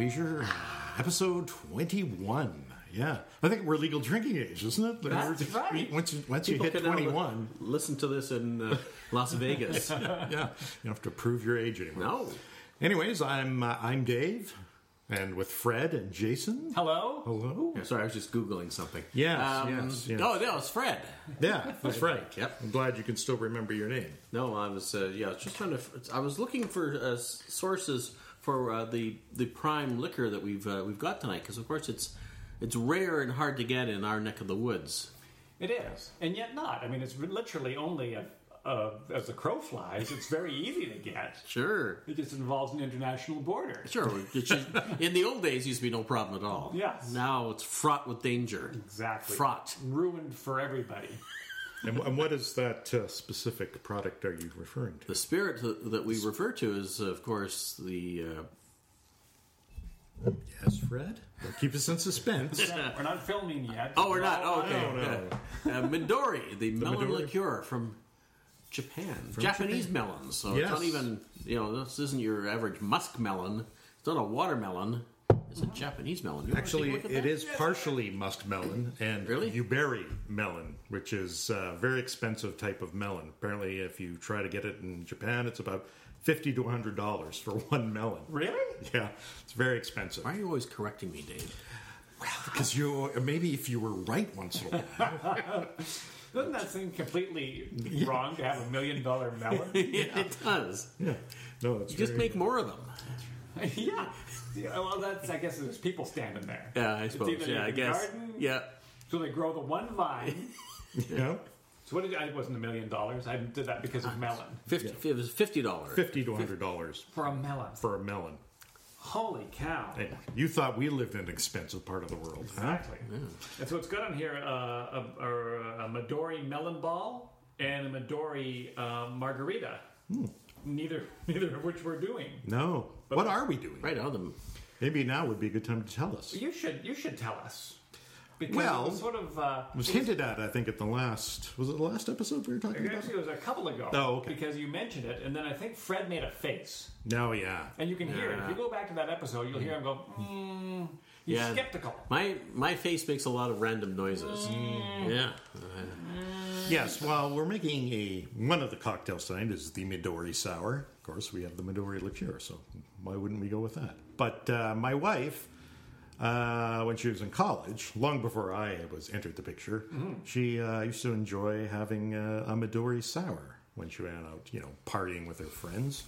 Fraser, episode 21. Yeah, I think we're legal drinking age, isn't it? That's right. Once you People hit can now 21, listen to this in Las Vegas. yeah, you don't have to prove your age anymore. No. Anyways, I'm Dave, and with Fred and Jason. Hello? Hello. Yeah, sorry, I was just Googling something. Yes. Oh, that was Fred. Yeah, that's right. Yep. I'm glad you can still remember your name. No, I was just trying to. I was looking for sources for the prime liquor that we've got tonight, because of course it's rare and hard to get in our neck of the woods. It is, and yet not. I mean, it's literally only as the crow flies. It's very easy to get. Sure. It just involves an international border. Sure. In the old days, it used to be no problem at all. Yes. Now it's fraught with danger. Exactly. Fraught. Ruined for everybody. And what is that specific product are you referring to? The spirit that we refer to is, of course, the... Yes, Fred? Don't keep us in suspense. We're not filming yet. Oh, we're not? Oh, okay. No. Midori, the melon Midori. liqueur from Japan. From Japanese Japan. melons. So Yes. it's not even, this isn't your average musk melon. It's not a watermelon. It's a Japanese melon. You wanna Actually, take a look at it that? is partially muskmelon and Really? Uberry melon, which is a very expensive type of melon. Apparently, if you try to get it in Japan, it's about $50 to $100 for one melon. Really? Yeah, it's very expensive. Why are you always correcting me, Dave? Because maybe if you were right once in a while. Doesn't that seem completely wrong to have $1 million melon? It does. Yeah, no, it's Just make more of them. Yeah. Well, I guess there's people standing there. Yeah, I It's suppose. either Yeah, I in guess. garden, Yeah. So they grow the one vine. Yeah, So it wasn't $1 million. I did that because of melon. It was $50. $50 to $100 For a melon. for a melon. Holy cow. Hey, you thought we lived in an expensive part of the world, huh? Exactly. And so it's got on here a Midori melon ball and a Midori margarita. Neither of which we're doing. No. What are we doing? Right on them. Maybe now would be a good time to tell us. You should tell us. Because Well, it was sort of... It was hinted at, I think, at the last... Was it the last episode we were talking about? Actually, it was a couple ago. Oh, okay. Because you mentioned it, and then I think Fred made a face. No, yeah. And you can hear it. If you go back to that episode, you'll hear him go, he's Yeah. skeptical. My face makes a lot of random noises. Yeah. Yes, well, we're making one of the cocktails tonight is the Midori Sour. Of course, we have the Midori liqueur, so why wouldn't we go with that? But my wife, when she was in college, long before I entered the picture, she used to enjoy having a Midori Sour when she went out, partying with her friends.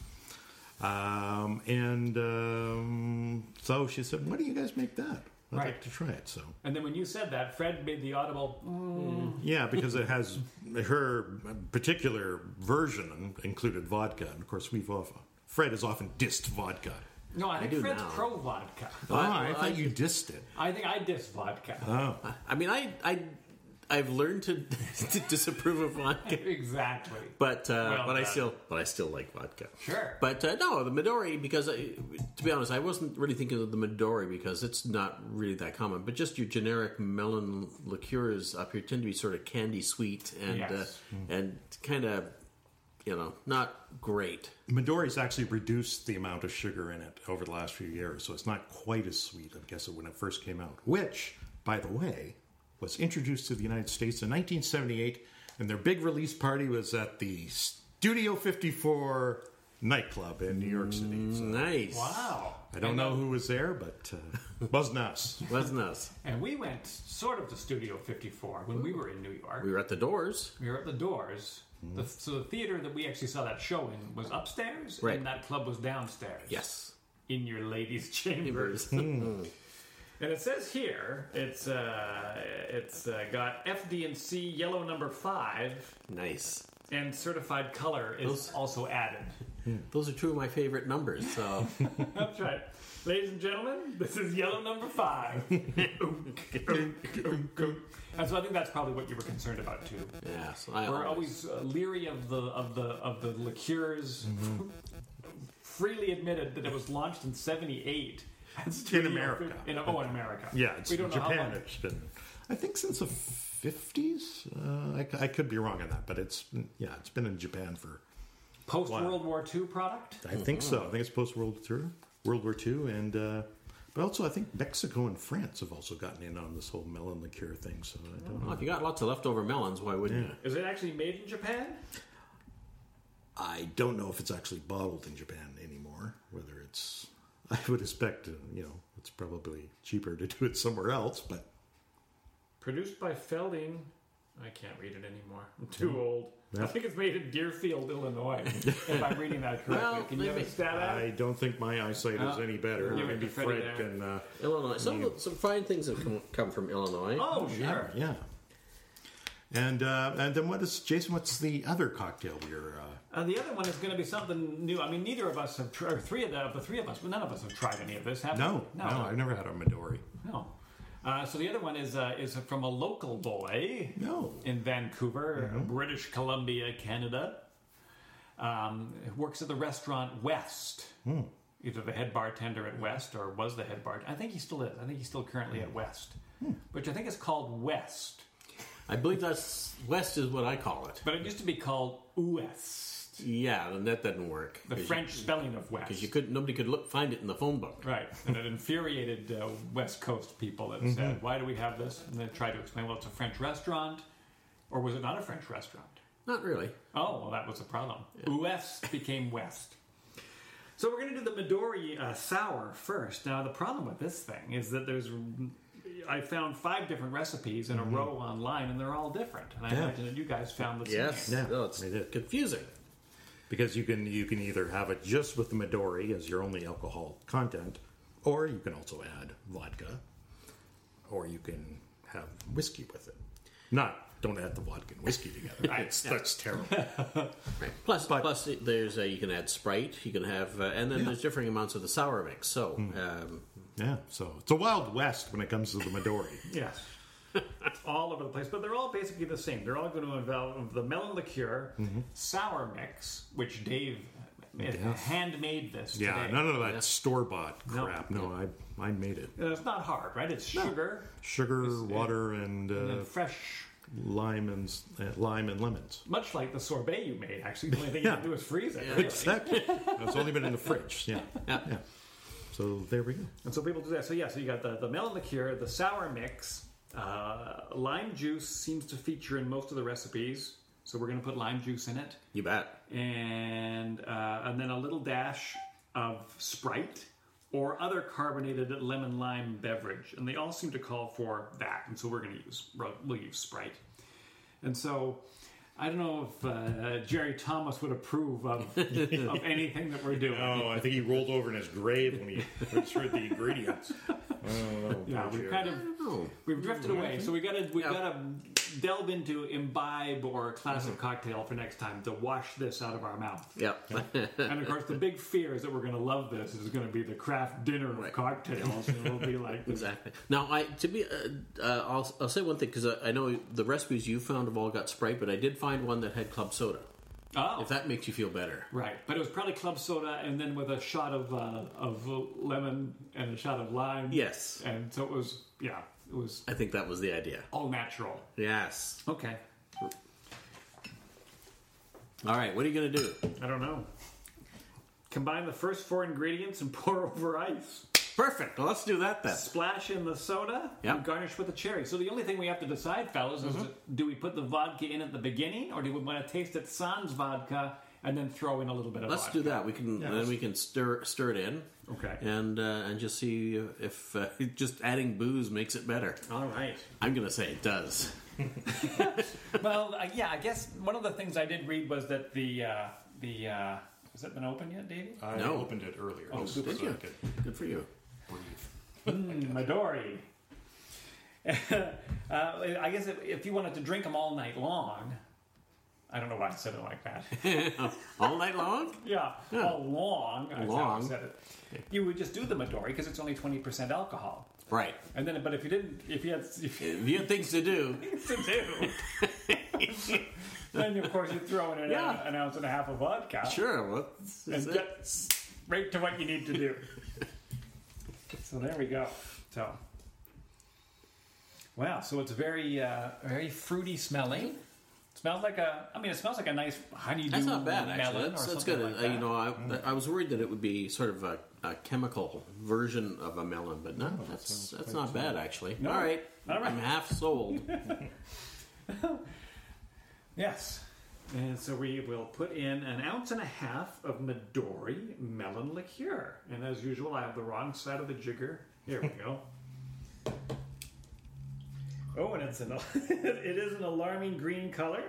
So she said, why don't you guys make that? I'd like to try it, so... And then when you said that, Fred made the audible, Yeah, because it has her particular version included vodka, and of course Fred has often dissed vodka. No, I think do Fred's now. pro vodka. I thought you dissed it. I think I diss vodka. Oh, I mean, I've learned to disapprove of vodka, Exactly. but Well I done. still like vodka. Sure. But no, the Midori, because to be honest, I wasn't really thinking of the Midori because it's not really that common. But just your generic melon liqueurs up here tend to be sort of candy sweet and Yes. and kind of not great. Midori's actually reduced the amount of sugar in it over the last few years, so it's not quite as sweet, I guess, when it first came out. Which, by the way, was introduced to the United States in 1978, and their big release party was at the Studio 54 nightclub in New York City. So Nice. Wow. I don't know who was there, but wasn't us. Wasn't us? And we went sort of to Studio 54 when we were in New York. We were at the Doors. We were at the Doors. So the theater that we actually saw that show in was upstairs, Right. and that club was downstairs. Yes. In your ladies' chambers. And it says here, it's got FD&C yellow number 5, Nice. and certified color is also added. Those are two of my favorite numbers. So That's right. Ladies and gentlemen, this is yellow number 5. And so I think that's probably what you were concerned about too. yeah, so We're always leery of the liqueurs. Freely admitted that it was launched in '78 In America. In America. Yeah, it's we don't know how Japan. long. It's been, I think, since the 50s. I could be wrong on that, but it's been in Japan for. Post World War II product. I think so. I think it's post World War II, and But also, I think Mexico and France have also gotten in on this whole melon liqueur thing. So I don't know. Well, if you got lots of leftover melons, why wouldn't you? Is it actually made in Japan? I don't know if it's actually bottled in Japan anymore. Whether it's, I would expect, it's probably cheaper to do it somewhere else. But Produced by Felding. I can't read it anymore. I'm too old. Yeah. I think it's made in Deerfield, Illinois. If I'm reading that correctly. Well, Can you have a maybe. stat out? I don't think my eyesight is any better. Give it Maybe to Freddie Fred there. can. Illinois. Some fine things have come from Illinois. Oh, sure. Yeah. And then Jason? What's the other cocktail we're? The other one is going to be something new. I mean, neither of us have tried, the three of us, but none of us have tried any of this, have No, we? I've never had a Midori. No. So the other one is from a local boy in Vancouver, British Columbia, Canada. Works at the restaurant West. Either the head bartender at West or was the head bartender. I think he still is. I think he's still currently at West, which I think is called West. I believe that's West is what I call it. But it used to be called Ouest. Yeah, and that didn't work. The French spelling of West. Because nobody could find it in the phone book. Right, and it infuriated West Coast people that said, why do we have this? And they tried to explain, well, it's a French restaurant. Or was it not a French restaurant? Not really. Oh, well, that was the problem. West became West. So we're going to do the Midori sour first. Now, the problem with this thing is that I found 5 different recipes in a row online, and they're all different. And I imagine that you guys found the same. Yes. Yeah, No, it's I did. confusing. Because you can either have it just with the Midori as your only alcohol content, or you can also add vodka, or you can have whiskey with it. Don't add the vodka and whiskey together. That's terrible. Right. Plus, there's you can add Sprite. You can have, and then there's differing amounts of the sour mix. So, Yeah, so it's a Wild West when it comes to the Midori. Yes. It's all over the place, but they're all basically the same. They're all going to involve the melon liqueur, sour mix, which Dave handmade this today. Yeah, none of that store-bought crap. No, I made it. It's not hard, right? It's sugar, Sugar, water, and fresh, lime and lemons. much like the sorbet you made, actually. The only thing you have to do is freeze it. Really. Exactly. It's only been in the fridge. Yeah. So there we go. And so people do that. So so you got the melon liqueur, the sour mix. Lime juice seems to feature in most of the recipes, so we're going to put lime juice in it, you bet. and then a little dash of Sprite or other carbonated lemon lime beverage, and they all seem to call for that. And so we'll use Sprite. And so I don't know if Jerry Thomas would approve of anything that we're doing. Oh, I think he rolled over in his grave when he first heard the ingredients. Yeah, we've drifted away, so we gotta delve into imbibe or a classic cocktail for next time to wash this out of our mouth. Yep. And of course, the big fear is that we're gonna love this. Is going to be the craft dinner of cocktails, and it'll be like Exactly. Now, I'll say one thing because I know the recipes you found have all got Sprite, but I did find one that had club soda. Oh, If that makes you feel better. right. But it was probably club soda, and then with a shot of lemon and a shot of lime. Yes. And so it was I think that was the idea. all natural. Yes. Okay. All right. What are you going to do? I don't know. Combine the first 4 ingredients and pour over ice. Perfect. Well, let's do that then. Splash in the soda Yep. and garnish with a cherry. So the only thing we have to decide, fellas, is do we put the vodka in at the beginning, or do we want to taste it sans vodka and then throw in a little bit of Let's vodka? do that. We can then we can stir it in. Okay. And just see if just adding booze makes it better. All right. I'm going to say it does. Well, I guess one of the things I did read was that has it been open yet, Davey? I No. opened it earlier. Oh, so did you? I could Good for you. breathe. Midori. I guess if you wanted to drink them all night long, I don't know why I said it like that. All night long? Yeah, all long. That's how I Long. said it. You would just do the Midori because it's only 20% alcohol. Right. And then, but if you had If you had things to do. things to do, then of course you throw in an ounce and a half of vodka. Sure. And get right to what you need to do. So there we go. So, wow. So it's very, very fruity smelling. Smells like it smells like a nice honeydew That's not bad, actually. melon That's or something good. like that. I was worried that it would be sort of a chemical version of a melon, but no, that's not bad, actually. No. All right. All right. I'm half sold. Yes. And so we will put in 1.5 ounces of Midori melon liqueur. And as usual, I have the wrong side of the jigger. Here we go. Oh, and it is an alarming green color.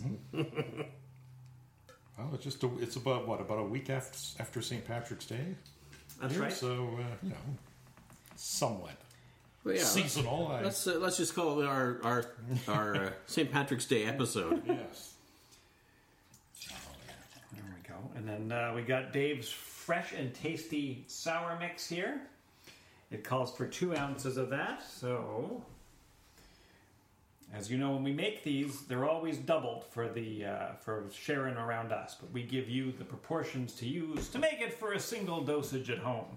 Well, it's about a week after St. Patrick's Day. That's here, right. So somewhat Well, yeah, seasonal. let's just call it our St. Patrick's Day episode. Yes. There we go. And then we got Dave's fresh and tasty sour mix here. It calls for 2 ounces of that. So, as you know, when we make these, they're always doubled for sharing around us. But we give you the proportions to use to make it for a single dosage at home.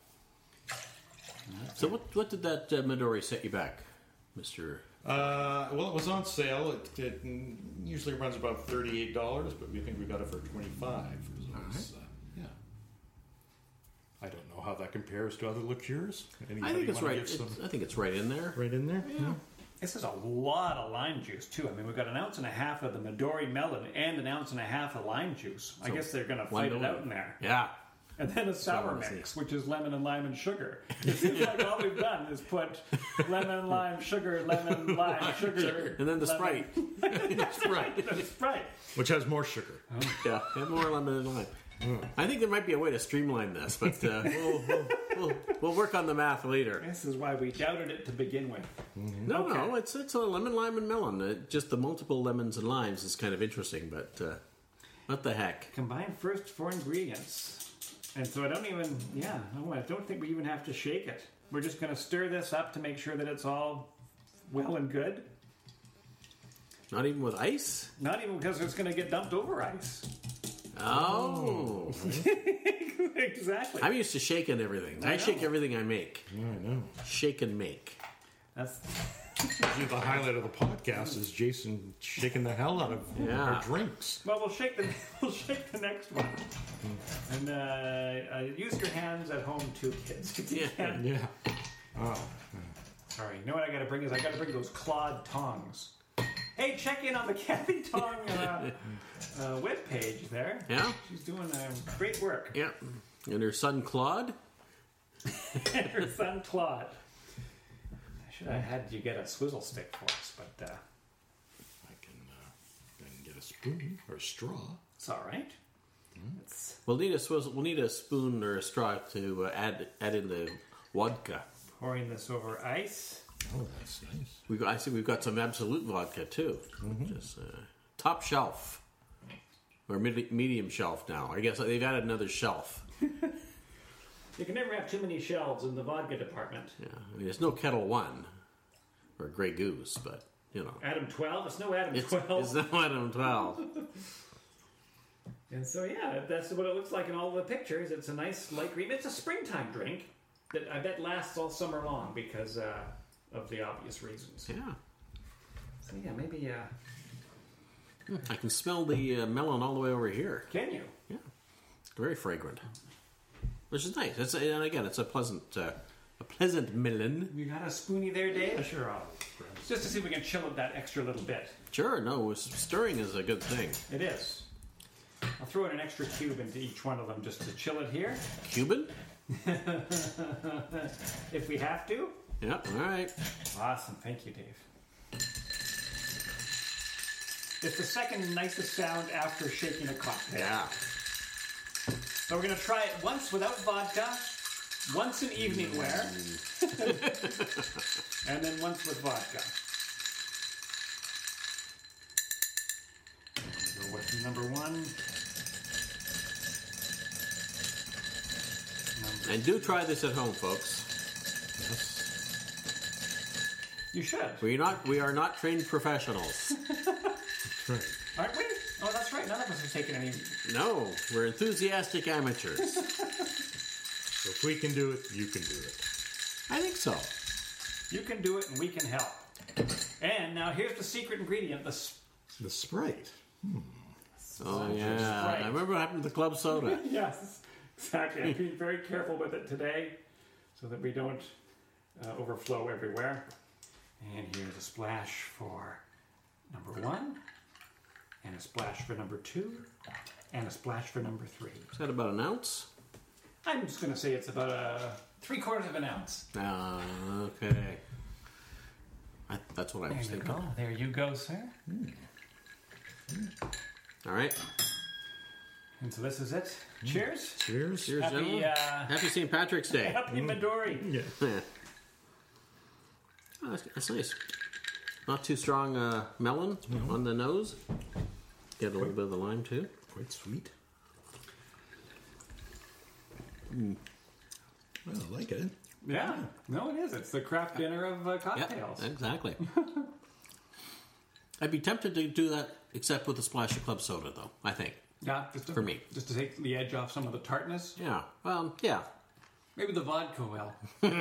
So what did that Midori set you back, Mr.? Well, it was on sale. It usually runs about $38, but we think we got it for $25. Yeah. I don't know how that compares to other liqueurs. I think it's right. I think it's right in there. Right in there. Yeah. This is a lot of lime juice, too. I mean, we've got 1.5 ounces of the Midori melon and 1.5 ounces of lime juice. I guess they're going to fight it out in there. Yeah. And then a sour mix, which is lemon and lime and sugar. It seems like all we've done is put lemon, lime, sugar, lemon, lime, sugar. And then the Sprite. Sprite. The Sprite. Which has more sugar. Yeah, and more lemon and lime. I think there might be a way to streamline this, but we'll work on the math later. This is why we doubted it to begin with. No, it's a lemon, lime, and melon. Just the multiple lemons and limes is kind of interesting, but what the heck? Combine first 4 ingredients. And so I don't think we even have to shake it. We're just going to stir this up to make sure that it's all well and good. Not even with ice? Not even because it's going to get dumped over ice. Oh. Exactly. I'm used to shaking everything. I shake everything I make. Yeah, I know. Shake and make. That's Usually the highlight of the podcast is Jason shaking the hell out of our drinks. well. We'll shake the next one, and use your hands at home too, kids. If you can. Yeah. Oh. Sorry. You know what I got to bring is I got to bring those clawed tongs. Hey, check in on the Kathy Tong webpage there. Yeah? She's doing great work. Yeah. And her son Claude? And her son Claude. I should have had you get a swizzle stick for us, but I can get a spoon or a straw. it's all right. We'll need a swizzle. We'll need a spoon or a straw to add in the vodka. Pouring this over ice. Oh, that's nice. I see we've got some Absolute vodka too. Just top shelf or medium shelf now. I guess they've added another shelf. You can never have too many shelves in the vodka department. Yeah, I mean there's no Kettle One or Grey Goose, but you know, Adam 12. It's no Adam 12. it's no Adam 12. And so that's what it looks like in all the pictures. It's a nice light green. It's a springtime drink that I bet lasts all summer long because of the obvious reasons. Yeah. So maybe. I can smell the melon all the way over here. Can you? Yeah, very fragrant, which is nice. And again, it's a pleasant melon. You got a spoonie there, Dave? Sure. Just to see if we can chill it that extra little bit. Sure, no, stirring is a good thing. It is. I'll throw in an extra cube into each one of them just to chill it here. Cuban? If we have to. Yeah, all right. Awesome. Thank you, Dave. It's the second nicest sound after shaking a cocktail. Yeah. So we're going to try it once without vodka, once in evening wear, and then once with vodka. Go with number 1. And do try this at home, folks. You should. We are not trained professionals. Right. Aren't we? Oh, that's right. None of us are taking any. No, we're enthusiastic amateurs. So if we can do it, you can do it. I think so. You can do it and we can help. And now here's the secret ingredient, the The Sprite. Oh, yeah. Sprite. I remember what happened to the club soda. Yes, exactly. I'm being very careful with it today so that we don't overflow everywhere. And here's a splash for number 1, and a splash for number 2, and a splash for number 3. Is that about an ounce? I'm just going to say it's about 3/4 of an ounce. Okay. That's what I was There you thinking. go. There you go, sir. All right. And so this is it. Cheers. Cheers. Cheers, Happy, gentlemen. Happy St. Patrick's Day. Happy Midori. Yeah. Yeah. Oh, that's nice. Not too strong melon on the nose. Get a little bit of the lime, too. Quite sweet. Well, I like it. Yeah. No, it is. It's the craft dinner of Yeah, cocktails. exactly. I'd be tempted to do that, except with a splash of club soda, though, I think. Yeah, just For me. Just to take the edge off some of the tartness. Yeah. Well, yeah. Maybe the vodka will.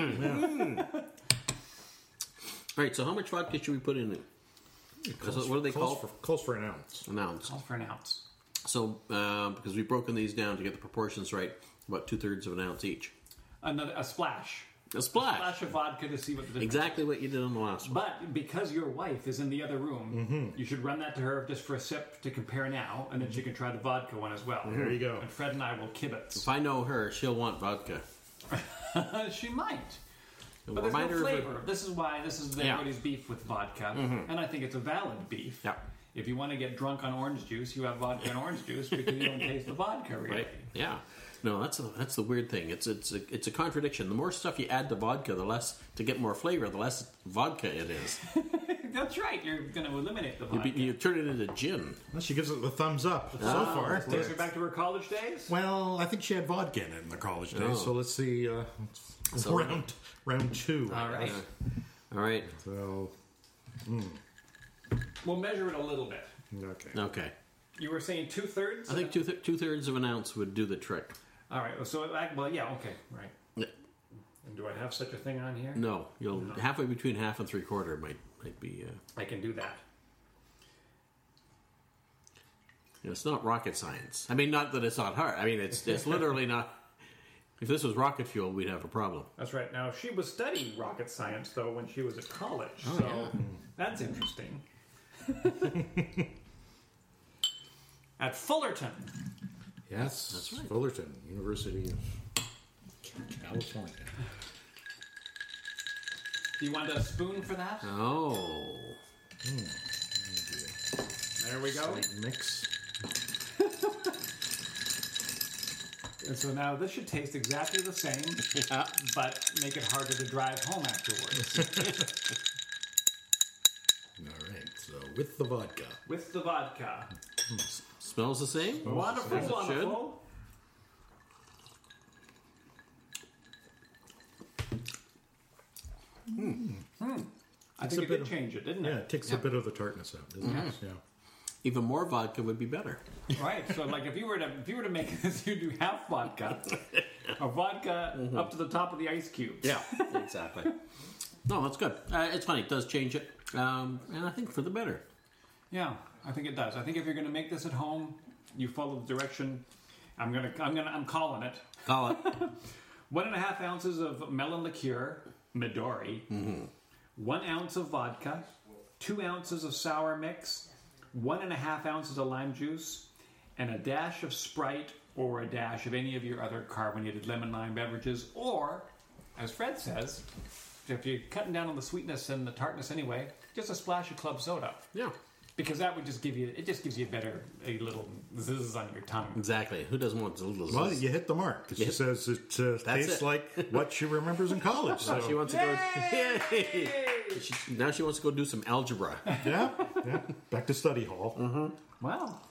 All right, so how much vodka should we put in it? What do they call Calls for an ounce. an ounce? Calls for an ounce. So, because we've broken these down to get the proportions right, about 2/3 of an ounce each. A splash. A splash. Splash of vodka to see what the difference Exactly what you did on the last one. But because your wife is in the other room, you should run that to her just for a sip to compare now, and then she can try the vodka one as well. There you go. And Fred and I will kibitz. If I know her, she'll want vodka. She might. A But there's no reminder of flavor. This is why this is Yeah. everybody's beef with vodka, and I think it's a valid beef. Yeah. If you want to get drunk on orange juice, you have vodka and orange juice because you don't taste the vodka really. Right? Yeah. No, that's the weird thing. It's a contradiction. The more stuff you add to vodka, the less to get more flavor, the less vodka it is. That's right. You're going to eliminate the vodka. You turn it into gin. Well, she gives it the thumbs up so far. Takes her back to her college days. Well, I think she had vodka in it in the college days, Oh. so let's see. So- round 2. All right. All right. So, We'll measure it a little bit. okay. Okay. You were saying 2/3? I think 2/3 of an ounce would do the trick. All right. So, well, yeah, okay, right. Yeah. And do I have such a thing on here? No, you'll halfway between half and 3/4 might be. I can do that. It's not rocket science. I mean, not that it's not hard. I mean, it's literally not. If this was rocket fuel, we'd have a problem. That's right. Now, she was studying rocket science, though, when she was at college. Oh, so yeah. that's interesting. At Fullerton. Yes, That's right. Fullerton, University of California. Do you want a spoon for that? Oh. There we go. Slight mix. And so now this should taste exactly the same, Yeah. but make it harder to drive home afterwards. All right, so with the vodka. With the vodka. Smells the same? Wonderful, As it should. wonderful. I think it did change it, didn't Yeah, it? it takes a bit of the tartness out, doesn't it? Yeah. Even more vodka would be better. Right. So, like, if you were to make this, you do half vodka, or vodka up to the top of the ice cubes. Yeah, exactly. No, that's good. It's funny. It does change it, and I think for the better. Yeah, I think it does. I think if you're going to make this at home, you follow the direction. I'm calling it. Call it. 1.5 ounces of melon liqueur, Midori. 1 ounce of vodka. 2 ounces of sour mix. 1.5 ounces of lime juice, and a dash of Sprite or a dash of any of your other carbonated lemon lime beverages, or, as Fred says, if you're cutting down on the sweetness and the tartness anyway, just a splash of club soda. Yeah, Because that would just gives you a little zzz on your tongue. exactly. Who doesn't want a little? Well, you hit the mark. 'Cause she says it tastes it. like what she remembers in college. So So, she wants to go. Yay! Now she wants to go do some algebra. yeah, back to study hall. Wow.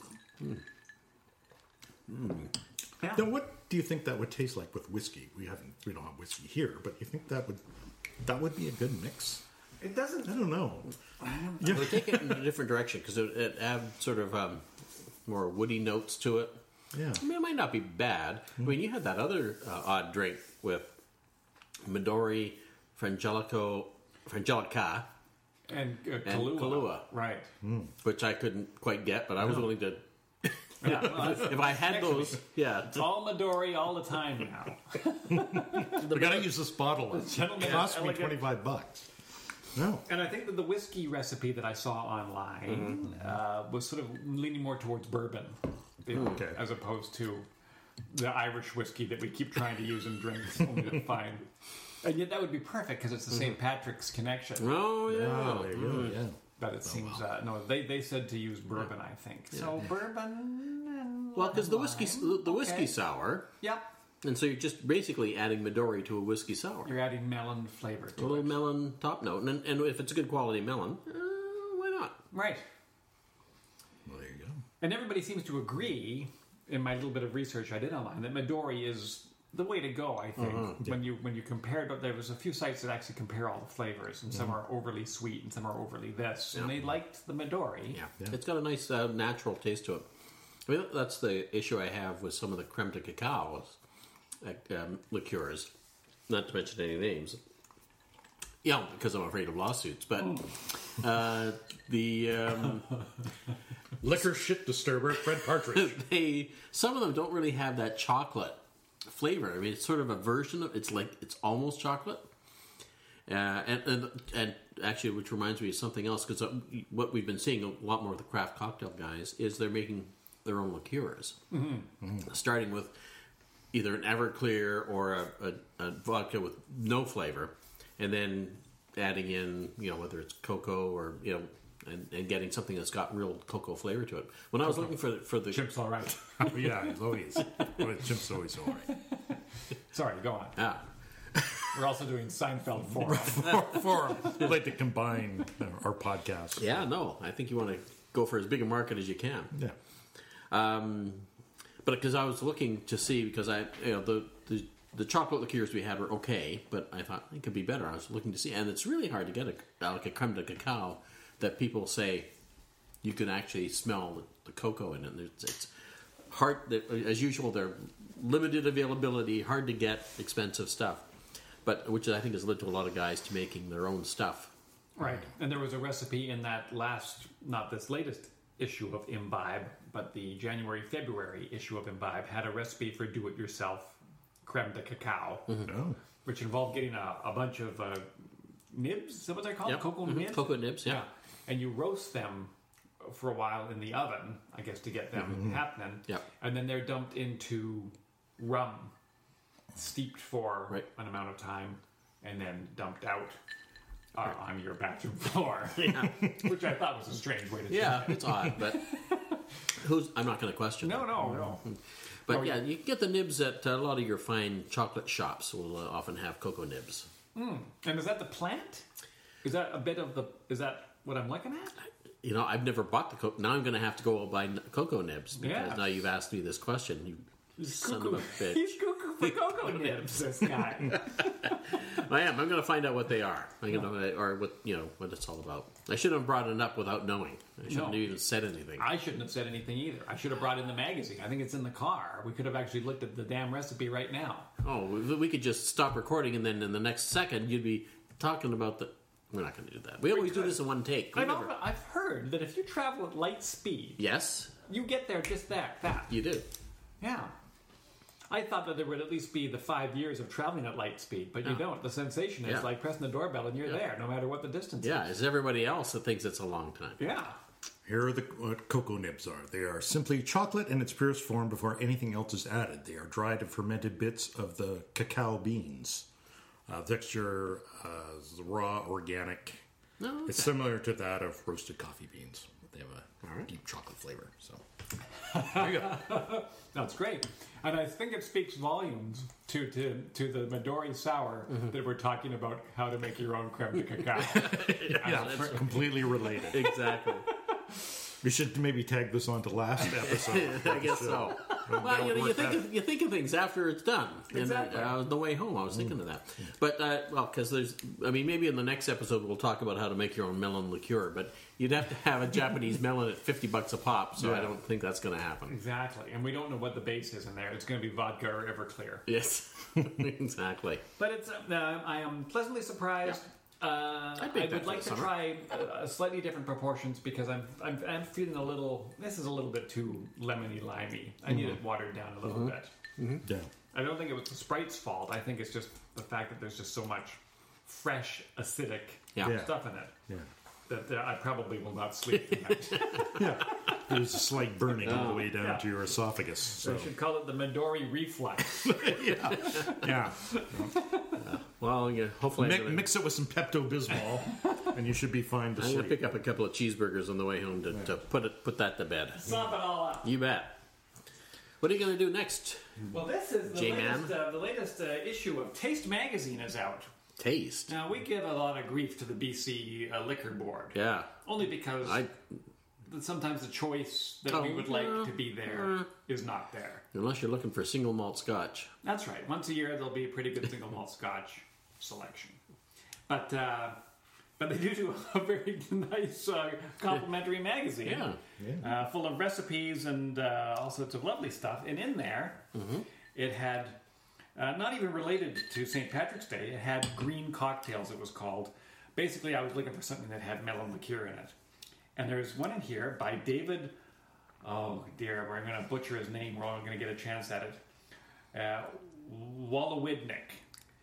Yeah. Now, what do you think that would taste like with whiskey? We don't have whiskey here, but you think that would be a good mix? It doesn't. I don't know. They take it in a different direction because it adds sort of more woody notes to it. Yeah. I mean, it might not be bad. I mean, you had that other odd drink with Midori, Frangelica, And and Kahlua, Right. which I couldn't quite get, but I was willing to. Yeah, well, If I had those, yeah. it's all Midori all the time now. We got to use this bottle. It Gentleman cost me elegant. $25. No. And I think that the whiskey recipe that I saw online was sort of leaning more towards bourbon, Okay. as opposed to the Irish whiskey that we keep trying to use in drinks only to find. And yet that would be perfect because it's the St. Patrick's connection. Oh yeah. Oh, there you go. Yeah. But it seems no, they said to use bourbon. I think so. Bourbon. And Well, because the whiskey Okay. sour, Yep, and so you're just basically adding Midori to a whiskey sour. you're adding melon flavor A to little it. melon top note, and if it's a good quality melon, why not? Right. Well, there you go. And everybody seems to agree, in my little bit of research I did online, that Midori is the way to go. I think when you compare it, there was a few sites that actually compare all the flavors, and some are overly sweet and some are overly this, and they liked the Midori. Yeah, Yeah. it's got a nice natural taste to it. I mean, that's the issue I have with some of the creme de cacao liqueurs, not to mention any names. Yeah, because I'm afraid of lawsuits. But Liquor shit disturber, Fred Partridge. some of them don't really have that chocolate flavor. I mean, it's sort of a version of it's almost chocolate. And actually, which reminds me of something else, because what we've been seeing a lot more with the craft cocktail guys is they're making their own liqueurs, starting with either an Everclear or a vodka with no flavor, and then adding in, whether it's cocoa or, and getting something that's got real cocoa flavor to it. When I was looking for the Chip's all right. Oh, yeah, it's always. Chip's always all right. Sorry, go on. ah, We're also doing Seinfeld 4. I'd like to combine our podcast. yeah, no, I think you want to go for as big a market as you can. Yeah. But because I was looking to see, because the chocolate liqueurs we had were okay, but I thought it could be better. I was looking to see, and it's really hard to get like a creme de cacao that people say you can actually smell the cocoa in it. It's hard. As usual, they're limited availability, hard to get, expensive stuff. But which I think has led to a lot of guys to making their own stuff. Right. And there was a recipe in that not this latest issue of Imbibe, but the January-February issue of Imbibe had a recipe for do-it-yourself creme de cacao, Oh. which involved getting a bunch of nibs, is that what they're called? Yep. Cocoa nibs? Cocoa nibs, yeah. And you roast them for a while in the oven, I guess, to get them happening. Yep. And then they're dumped into rum, steeped for Right. an amount of time, and then dumped out on your bathroom floor. Yeah. Which I thought was a strange way to do Yeah, it. it's odd, but I'm not going to question it. No. But Oh, yeah, you can get the nibs at a lot of your fine chocolate shops will often have cocoa nibs. And is that the plant? Is that is that what I'm looking at? I've never bought the cocoa. Now I'm going to have to go buy cocoa nibs because Yeah. now you've asked me this question. You son of a bitch. He's cuckoo for cocoa nibs, this guy. I am. I'm going to find out what they are. Or what it's all about. I should have brought it up without knowing. I shouldn't have even said anything. I shouldn't have said anything either. I should have brought in the magazine. I think it's in the car. We could have actually looked at the damn recipe right now. Oh, we could just stop recording and then in the next second you'd be talking about the... We're not going to do that. We always do this in one take. We I know, never- but I've heard that if you travel at light speed, Yes, you get there just that fast. you do. Yeah. I thought that there would at least be the 5 years of traveling at light speed, but you don't. The sensation is Yeah. like pressing the doorbell and you're there, no matter what the distance Yeah, is. it's everybody else that thinks it's a long time. Yeah. Here are what cocoa nibs are. They are simply chocolate in its purest form before anything else is added. They are dried and fermented bits of the cacao beans. Texture is raw, organic. No, It's similar to that of roasted coffee beans. They have a deep chocolate flavor. So there you go. That's great. And I think it speaks volumes to the Midori Sour that we're talking about how to make your own creme de cacao. Yeah, it's completely related. exactly. We should maybe tag this on to last episode. I guess so. Well, you think of things after it's done. Exactly. And on the way home, I was thinking of that. But because maybe in the next episode we'll talk about how to make your own melon liqueur. But you'd have to have a Japanese melon at $50 a pop. So I Yeah. don't think that's going to happen. Exactly. And we don't know what the base is in there. It's going to be vodka or Everclear. Yes, exactly. But it's I am pleasantly surprised. I would like to try slightly different proportions because I'm feeling a little. This is a little bit too lemony limey. I need it watered down a little bit. Yeah. I don't think it was the Sprite's fault. I think it's just the fact that there's just so much fresh acidic stuff in it. Yeah. That I probably will not sleep tonight. Yeah. There's a slight burning all the way down to your esophagus. So. We should call it the Midori reflux. Yeah. Well, yeah, hopefully Mix it with some Pepto-Bismol, and you should be fine to I'm going to sleep. pick up a couple of cheeseburgers on the way home to put that to bed. Sop it all up. You bet. What are you going to do next? Well, this is the latest issue of Taste Magazine is out. Taste. Now, we give a lot of grief to the BC Liquor Board. Yeah. Only because sometimes the choice that we would like to be there is not there. Unless you're looking for single malt scotch. That's right. Once a year, there'll be a pretty good single malt scotch selection. But they do a very nice complimentary magazine. Yeah. Full of recipes and all sorts of lovely stuff. And in there, it had, not even related to St. Patrick's Day, it had green cocktails, it was called. Basically, I was looking for something that had melon liqueur in it. And there's one in here by David, oh dear, I'm going to butcher his name, we're all going to get a chance at it. Wallowidnik.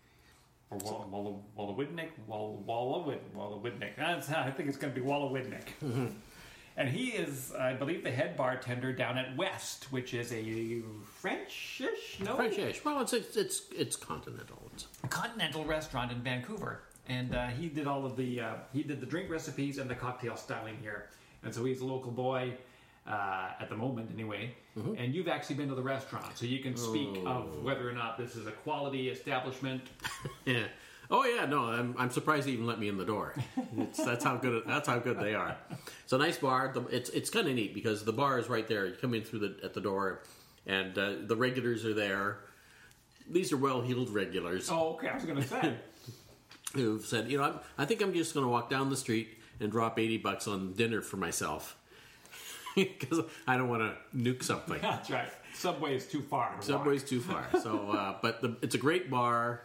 Or Wallowidnik? Wallowidnik. I think it's going to be Wallowidnik. And he is, I believe, the head bartender down at West, which is a French-ish? No? French-ish. Well, it's continental. It's a continental restaurant in Vancouver. And he did all of the drink recipes and the cocktail styling here. And so he's a local boy, at the moment anyway. And you've actually been to the restaurant, so you can speak of whether or not this is a quality establishment. Yeah. Oh yeah, no, I'm surprised they even let me in the door. That's how good they are. It's a nice bar. It's kind of neat because the bar is right there. You come in at the door, and the regulars are there. These are well-heeled regulars. Oh, okay. I was going to say. Who've said, I think I'm just going to walk down the street and drop $80 on dinner for myself because I don't want to nuke something. That's right. Subway's too far. Subway's too far. So, but it's a great bar.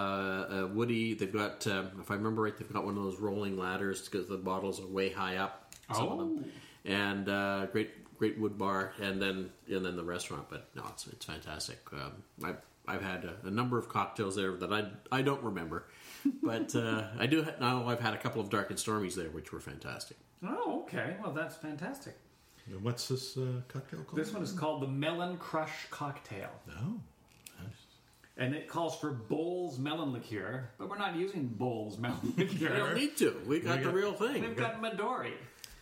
Woody, they've got, if I remember right, they've got one of those rolling ladders because the bottles are way high up. Some of them, and great wood bar, and then the restaurant. But no, it's fantastic. I've had a number of cocktails there that I don't remember. But I do now. I've had a couple of Dark and Stormies there, which were fantastic. Oh, okay. Well, that's fantastic. And what's this cocktail called? This one is called the Melon Crush Cocktail. Oh, nice. And it calls for Bowls melon liqueur, but we're not using Bowls melon liqueur. We don't need to. We got the real thing. We've got Midori.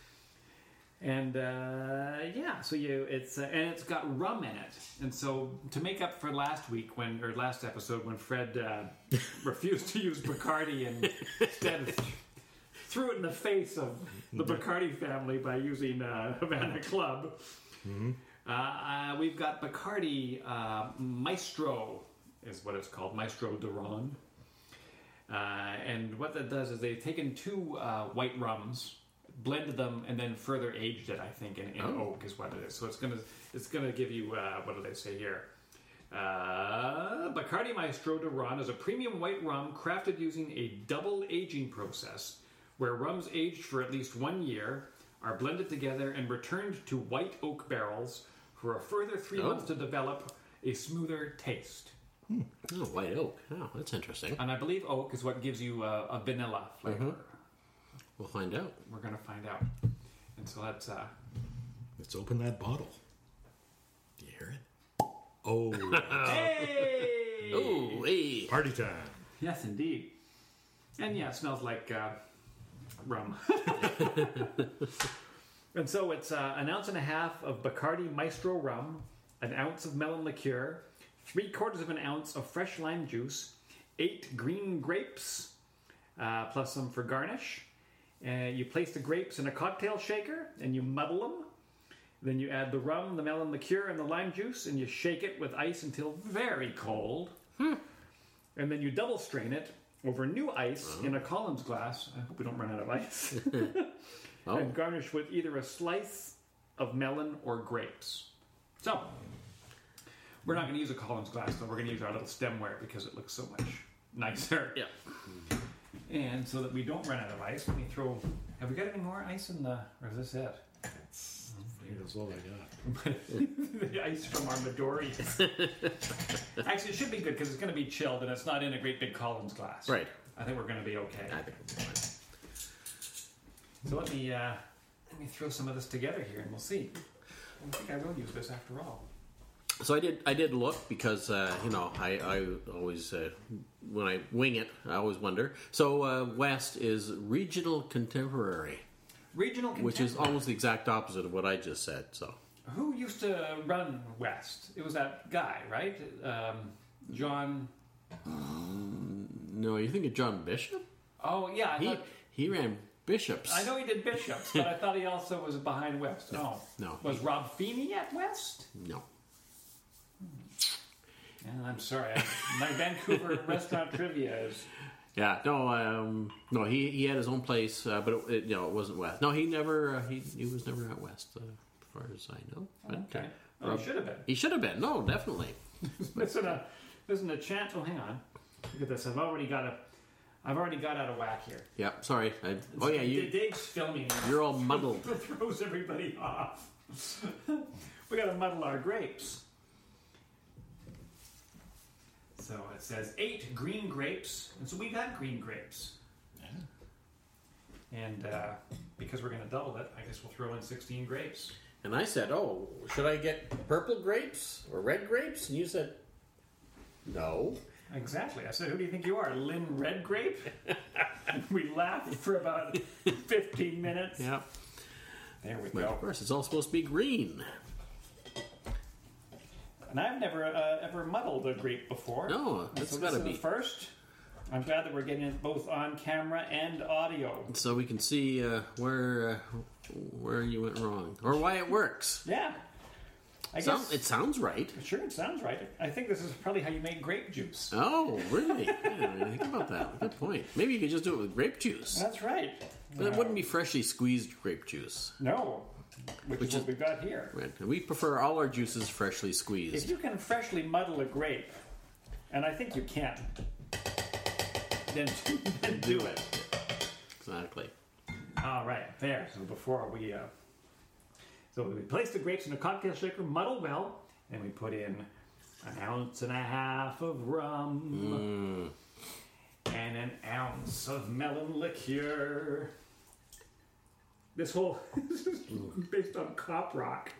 And so it's got rum in it, and so to make up for last episode when Fred refused to use Bacardi and instead threw it in the face of the Bacardi family by using Havana Club. We've got Bacardi Maestro is what it's called, Maestro Duran, and what that does is they've taken two white rums, blended them, and then further aged it, I think, in oak is what it is. So it's gonna give you what do they say here? Bacardi Maestro Duran is a premium white rum crafted using a double aging process, where rums aged for at least 1 year are blended together and returned to white oak barrels for a further 3 months to develop a smoother taste. Oh, white oak. Oh, that's interesting. And I believe oak is what gives you a vanilla flavor. We'll find out. We're going to find out. And so let's open that bottle. Do you hear it? Oh. Hey! Oh, hey. Party time. Yes, indeed. And yeah, it smells like rum. And so it's 1.5 ounces of Bacardi Maestro rum, 1 ounce of melon liqueur, 3/4 ounce of fresh lime juice, 8 green grapes, plus some for garnish. You place the grapes in a cocktail shaker and you muddle them. Then you add the rum, the melon liqueur, and the lime juice, and you shake it with ice until very cold. And then you double strain it over new ice in a Collins glass. I hope we don't run out of ice. And garnish with either a slice of melon or grapes. So, we're not going to use a Collins glass, though. We're going to use our little stemware because it looks so much nicer. Yeah. And so that we don't run out of ice, let me throw... Have we got any more ice in the... Or is this it? That's all I got. The ice from our Midori. Actually, it should be good because it's going to be chilled and it's not in a great big Collins glass. Right. I think we're going to be okay. I think we'll be fine. So let me throw some of this together here and we'll see. I think I will use this after all. So I did look because I always when I wing it I always wonder. So West is regional contemporary, Regional contemporary. which is almost the exact opposite of what I just said. So Who used to run West? It was that guy, right? John... no, you think of John Bishop? Oh, yeah. He ran Bishops. I know he did Bishops, but I thought he also was behind West. No. Was Rob Feeney at West? No. Yeah, I'm sorry. My Vancouver restaurant trivia is... Yeah, no, he had his own place, but it wasn't West. No, he never, he was never at West, as far as I know. But, Okay. Oh, he should have been. He should have been. No, definitely. Listen a chance. Oh, hang on. Look at this. I've already got out of whack here. Yeah, sorry. Dave's filming. You're all muddled. It throws everybody off. We got to muddle our grapes. So it says 8 green grapes, and so we've had green grapes. Yeah. And because we're going to double it, I guess we'll throw in 16 grapes. And I said, "Oh, should I get purple grapes or red grapes?" And you said, "No." Exactly. I said, "Who do you think you are, Lynn Red Grape?" And we laughed for about 15 minutes. Yeah. There we Well, go. of course, it's all supposed to be green. And I've never ever muddled a grape before. No, that's got to be the first. I'm glad that we're getting it both on camera and audio. so we can see where you went wrong or why it works. Yeah. I guess It sounds right. Sure, it sounds right. I think this is probably how you make grape juice. Oh, really? I didn't really think about that. Good point. Maybe you could just do it with grape juice. That's right. But it wouldn't be freshly squeezed grape juice. No, which is what we've got here. Right. We prefer all our juices freshly If squeezed. you can freshly muddle a grape, and I think you can, then do it. Exactly. All right, there. So before we, so we place the grapes in a cocktail shaker, muddle well, and we put in 1.5 ounces of rum and 1 ounce of melon liqueur. This whole this is based on cop rock.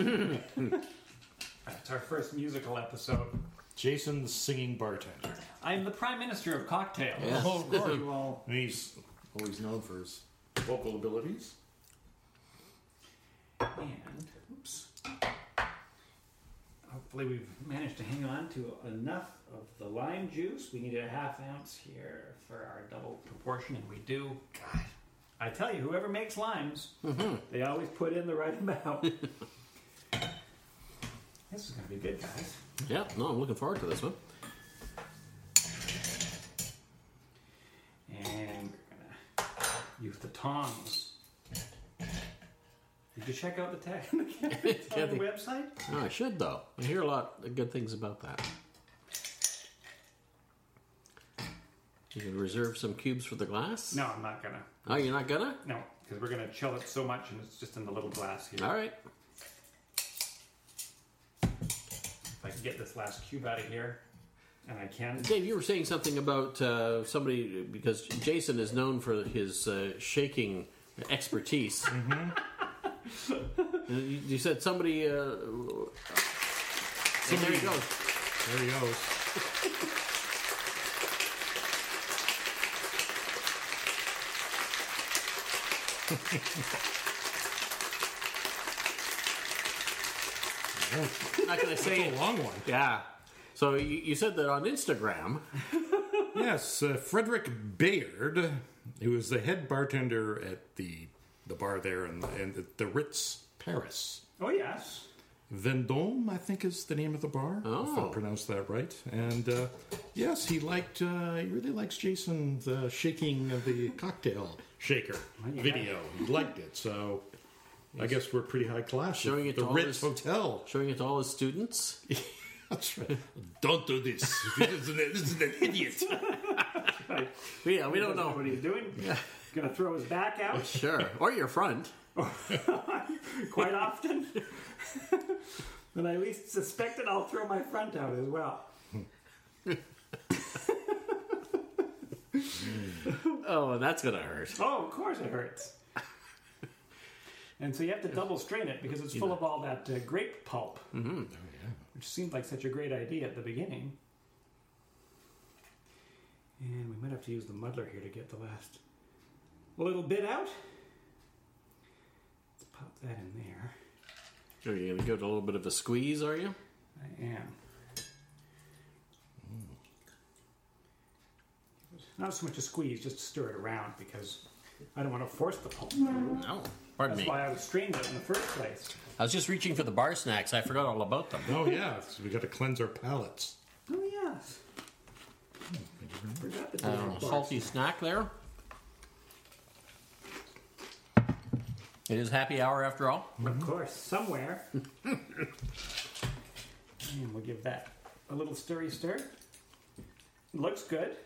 That's our first musical episode. Jason, the singing bartender. I'm the Prime Minister of cocktails. Yeah. Oh, of course. You all And he's always known for his vocal abilities. And, oops. Hopefully we've managed to hang on to enough of the lime juice. We need 1/2 ounce here for our double proportion, and we do. God, I tell you, whoever makes limes, they always put in the right amount. This is going to be good, guys. Yeah, no, I'm looking forward to this one. And we're going to use the tongs. Did you check out the tag on the website? Oh, I should, though. I hear a lot of good things about that. You can reserve some cubes for the glass? No, I'm not going to. Oh, you're not gonna? No, because we're going to chill it so much and it's just in the little glass here. All right. If I can get this last cube out of here, and I can. Dave, you were saying something about somebody, because Jason is known for his shaking expertise. Mm-hmm. You said somebody... There he goes. There he goes. I'm not going to say It's it. a long one. Yeah. So you said that on Instagram. Yes, Frederick Bayard, who is the head bartender at the bar there and the Ritz Paris. Oh, yes. Vendôme, I think, is the name of the bar. If I pronounced that right. And yes, he really likes Jason the shaking of the cocktail shaker video. He liked it, so I guess we're pretty high class. Showing it the to all Ritz his- Hotel. Showing it to all his students. That's right. Don't do this. This is an idiot. We don't Doesn't know. what he's doing. Going to throw his back out Sure. Or your front. quite often. When I least suspect it, I'll throw my front out as well. Oh, that's going to hurt. Oh, of course it hurts. And so you have to double strain it because it's full of all that grape pulp, which seemed like such a great idea at the beginning. And we might have to use the muddler here to get the last little bit out. Let's pop that in there. Are you going to give it a little bit of a squeeze, are you? I am. Not so much a squeeze, just stir it around because I don't want to force the pulp through. No. Pardon That's me. why I was strained it in the first place. I was just reaching for the bar snacks. I forgot all about them. Oh, yeah. So we got to cleanse our palates. Oh, yes. Forgot that we had bars. Salty snack there. It is happy hour after all. Of course, somewhere. And we'll give that a little stirry stir. Looks good.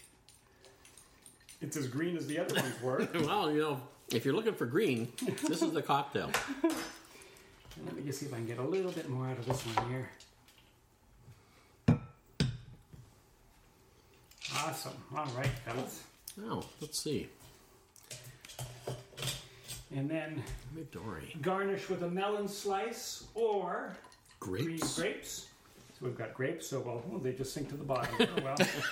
It's as green as the other ones were. Well, if you're looking for green, this is the cocktail. Let me just see if I can get a little bit more out of this one here. Awesome. All right, fellas. Now, let's see. And then Midori. garnish with a melon slice or green Grapes. grapes. So we've got grapes, so they just sink to the bottom. Oh, well.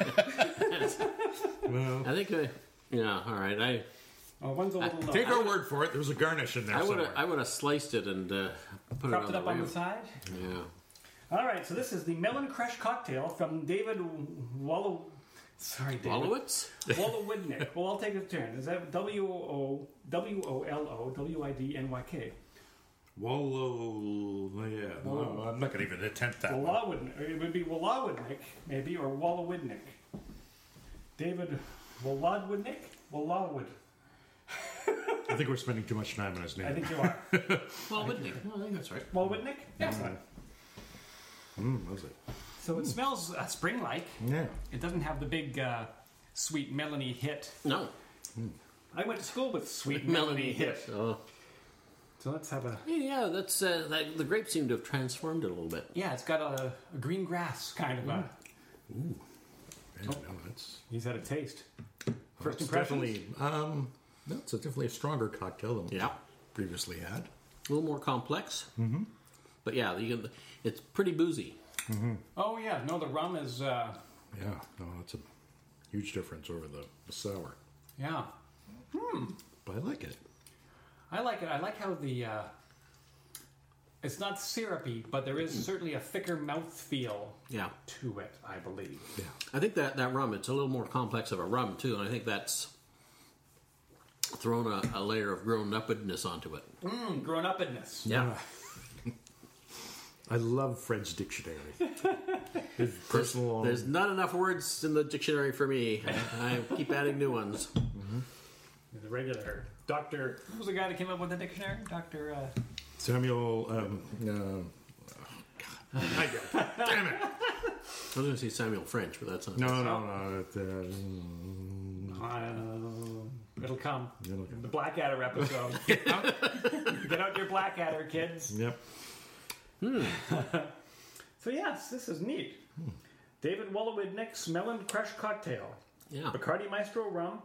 Well, I think, all right. One's a little low. take our word for it. There was a garnish in there somewhere. I would have sliced it and put Propped it it up on the side. Yeah. All right, so this is the Melon Crush Cocktail from David Wolowitz? Wolowidnyk. Well, I'll take a turn. Is that Wolowidnyk? Wallow. Yeah. No, I'm not going to even attempt that one. Wolowidnyk. It would be Wolowidnyk, maybe, or Wolowidnyk. David Wolowidnyk? Wolowid. I think we're spending too much time on his name. I think you are. Wolowitz. I think that's right. Wolowidnyk? Excellent. Was it? So it smells spring-like. Yeah. It doesn't have the big sweet Melanie hit. No. I went to school with sweet Melanie hit. Oh. So let's have a... Yeah, that's the grapes seem to have transformed it a little bit. Yeah, it's got a green grass kind of a... Yeah, no, that's He's had a taste. First it's impressions? definitely. No, it's definitely a stronger cocktail than we previously had. A little more complex. Mm-hmm. But yeah, it's pretty boozy. Oh, yeah. No, the rum is... Yeah, no, it's a huge difference over the sour. Yeah. But I like it. I like it. I like how the... it's not syrupy, but there is certainly a thicker mouthfeel Yeah. to it, I believe. Yeah. I think that rum, it's a little more complex of a rum, too, and I think that's thrown a layer of grown-upness onto it. Grown-upness. Yeah. I love Fred's dictionary. His personal. There's not enough words in the dictionary for me. I keep adding new ones. The regular Dr. Who was the guy that came up with the dictionary? Dr. Samuel. God. Damn it! I was going to say Samuel French, but that's not. No. It'll come. It'll come. The Blackadder episode. Get out your Blackadder, kids. Yep. So yes, this is neat. David Wolowidnyk's Melon Crush Cocktail. Yeah. Bacardi Maestro rum,